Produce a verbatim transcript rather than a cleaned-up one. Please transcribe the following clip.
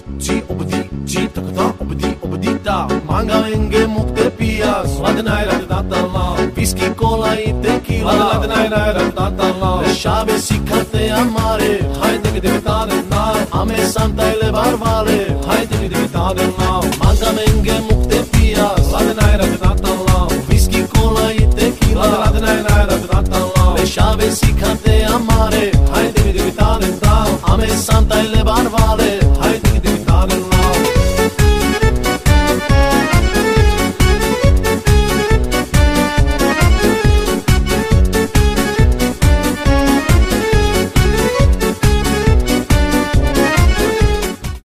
G obdi G takata obdi obdi da manga venge mukte pias ladnai radata la whisky cola e tequila ladnai radata la shave sikhate amare haide ke devtane na ame santa elevar vale haide ke devtane na manga venge mukte pias ladnai radata la whisky cola e tequila ladnai radata la shave sikhate amare haide ke devtane na ame santa elevar vale